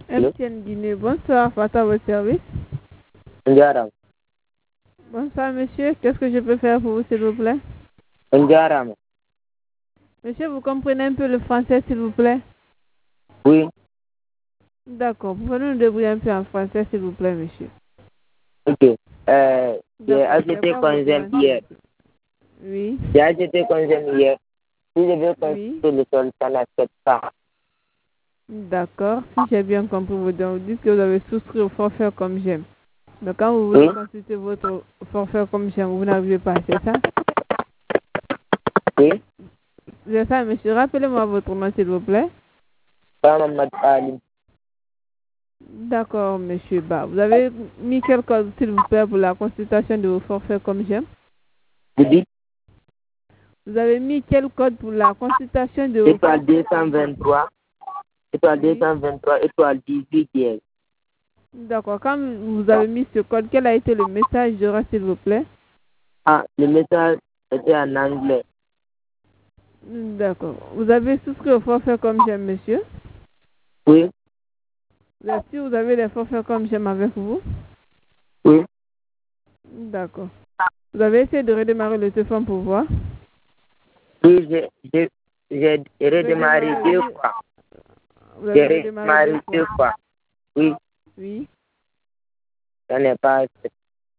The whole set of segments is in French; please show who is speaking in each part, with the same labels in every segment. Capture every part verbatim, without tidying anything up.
Speaker 1: M T N Guinée, bonsoir, Fata, votre service. Ndiaram. Bonsoir, monsieur. Qu'est-ce que je peux faire pour vous, s'il vous plaît? Ndiaram. Monsieur, vous comprenez un peu le français, s'il vous plaît? Oui. D'accord. Pouvez-nous nous débrouiller un peu en français, s'il vous plaît, monsieur? Ok. Euh, j'ai acheté Conzem hier. Oui. J'ai acheté Conzem hier. Si je veux consulter le sol, ça n'accepte pas. D'accord. Si j'ai bien compris, vous dites que vous avez souscrit au forfait comme j'aime. Mais quand vous voulez oui. consulter votre forfait comme j'aime, vous n'arrivez pas, c'est ça? Oui. C'est ça, monsieur. Rappelez-moi votre nom, s'il vous plaît. Mohamed Ali. D'accord, monsieur Ba. Vous avez mis quel code, s'il vous plaît, pour la consultation de vos forfaits comme j'aime? Vous dites? Vous avez mis quel code pour la consultation de vos étoile deux cent vingt-trois, étoile oui. deux cent vingt-trois, étoile dix-huit dièse. D'accord. Quand vous avez mis ce code, quel a été le message de s'il vous plaît? Ah, le message était en anglais. D'accord. Vous avez souscrit au forfait comme j'aime, monsieur? Oui. Est-ce que vous avez des forfaits comme j'aime avec vous? Oui. D'accord. Vous avez essayé de redémarrer le téléphone pour voir? Oui, j'ai redémarré deux fois. J'ai redémarré deux fois. Oui. Oui. Ça n'est pas assez.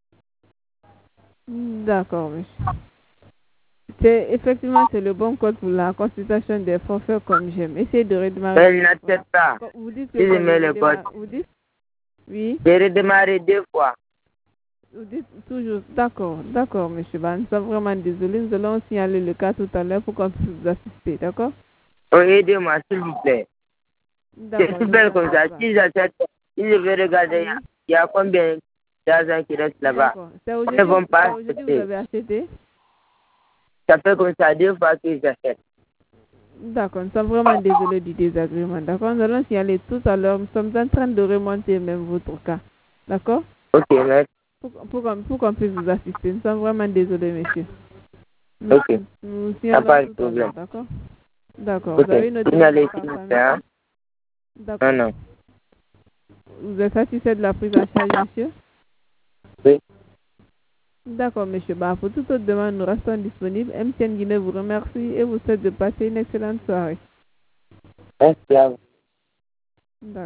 Speaker 1: D'accord, monsieur. C'est effectivement c'est le bon code pour la consultation des forfaits comme j'aime. Essayez de redémarrer. Elle n'accepte pas. Vous dites que si je mets le code. Vous dites? Oui. J'ai redémarré deux fois. Vous dites toujours. D'accord, d'accord, monsieur. Bah, nous sommes vraiment désolés. Nous allons signaler le cas tout à l'heure pour qu'on puisse vous assister, d'accord? Oh, aidez-moi, s'il vous plaît. C'est super comme ça. Si j'achète, si je vais regarder, oui. Il y a combien d'argent qui reste là-bas? C'est aujourd'hui que vous avez acheté? Ça fait comme ça deux fois que j'achète. D'accord, nous sommes vraiment désolés du désagrément. D'accord, nous allons signaler tout à l'heure. Nous sommes en train de remonter même votre cas. D'accord? Ok, merci. Pour, pour, pour qu'on puisse vous assister. Nous sommes vraiment désolés, monsieur. Nous, ok. Nous signalons pas de problème. D'accord? D'accord. Okay. Vous avez noté votre cas, d'accord. Non, non. Vous êtes satisfait de la prise en charge, monsieur? Oui. D'accord, monsieur. Bah, pour toute autre demande, nous restons disponibles. M T N Guinée vous remercie et vous souhaite de passer une excellente soirée. Merci à vous. D'accord.